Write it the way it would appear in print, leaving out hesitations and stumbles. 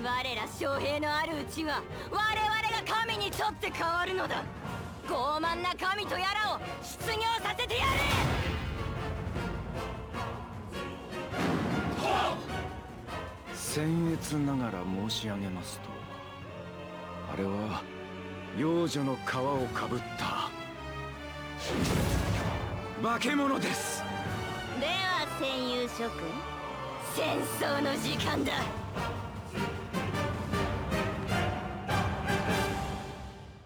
我ら将兵のあるうちは我々が神にとって変わるのだ。傲慢な神とやらを失業させてやれ。 僭越ながら申し上げますと、あれは幼女の皮をかぶった化け物です。 では戦友諸君、戦争の時間だ。